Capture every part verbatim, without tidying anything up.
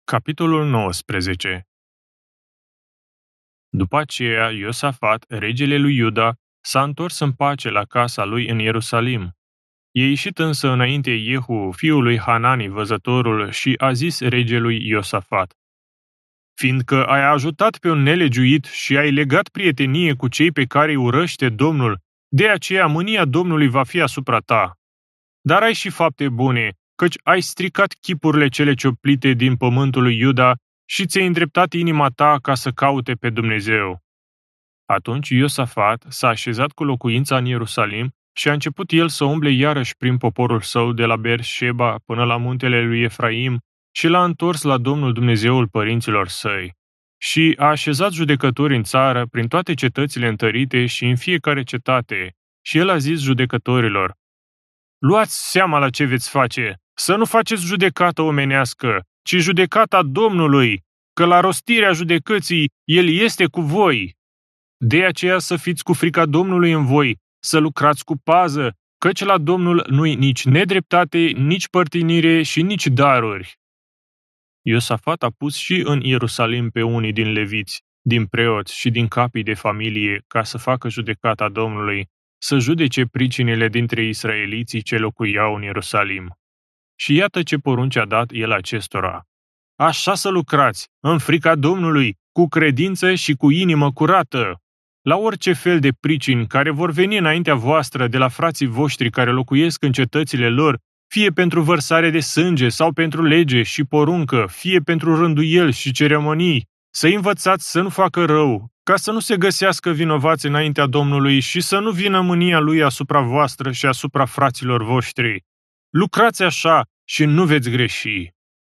Capitolul nouăsprezece. După aceea, Iosafat, regele lui Iuda, s-a întors în pace la casa lui în Ierusalim. E ieșit însă înainte Iehu, fiul lui Hanani, văzătorul, și a zis regelui Iosafat: Fiindcă ai ajutat pe un nelegiuit și ai legat prietenie cu cei pe care îi urăște Domnul, de aceea mânia Domnului va fi asupra ta. Dar ai și fapte bune, căci ai stricat chipurile cele cioplite din pământul lui Iuda și ți-ai îndreptat inima ta ca să caute pe Dumnezeu. Atunci Iosafat s-a așezat cu locuința în Ierusalim și a început el să umble iarăși prin poporul său de la Beersheba până la muntele lui Efraim și l-a întors la Domnul Dumnezeul părinților săi. Și a așezat judecători în țară prin toate cetățile întărite și în fiecare cetate, și el a zis judecătorilor: Luați seama la ce veți face, să nu faceți judecată omenească, ci judecata Domnului, că la rostirea judecății El este cu voi. De aceea să fiți cu frica Domnului în voi, să lucrați cu pază, căci la Domnul nu-i nici nedreptate, nici părtinire și nici daruri. Iosafat a pus și în Ierusalim pe unii din leviți, din preoți și din capii de familie, ca să facă judecata Domnului, să judece pricinile dintre israeliții ce locuiau în Ierusalim. Și iată ce porunci a dat el acestora: Așa să lucrați, în frica Domnului, cu credință și cu inimă curată. La orice fel de pricini care vor veni înaintea voastră de la frații voștri care locuiesc în cetățile lor, fie pentru vărsare de sânge sau pentru lege și poruncă, fie pentru rânduieli și ceremonii, să învățați să nu facă rău, ca să nu se găsească vinovați înaintea Domnului și să nu vină mânia Lui asupra voastră și asupra fraților voștri. Lucrați așa și nu veți greși.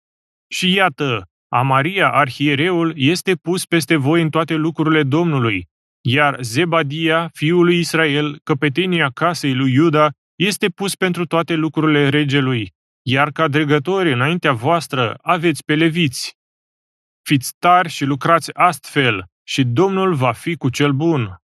Și iată, Amaria, arhiereul, este pus peste voi în toate lucrurile Domnului, iar Zebadia, fiul lui Israel, căpetenia casei lui Iuda, este pus pentru toate lucrurile regelui, iar ca dregători înaintea voastră aveți pe leviți. Fiți tari și lucrați astfel, și Domnul va fi cu cel bun.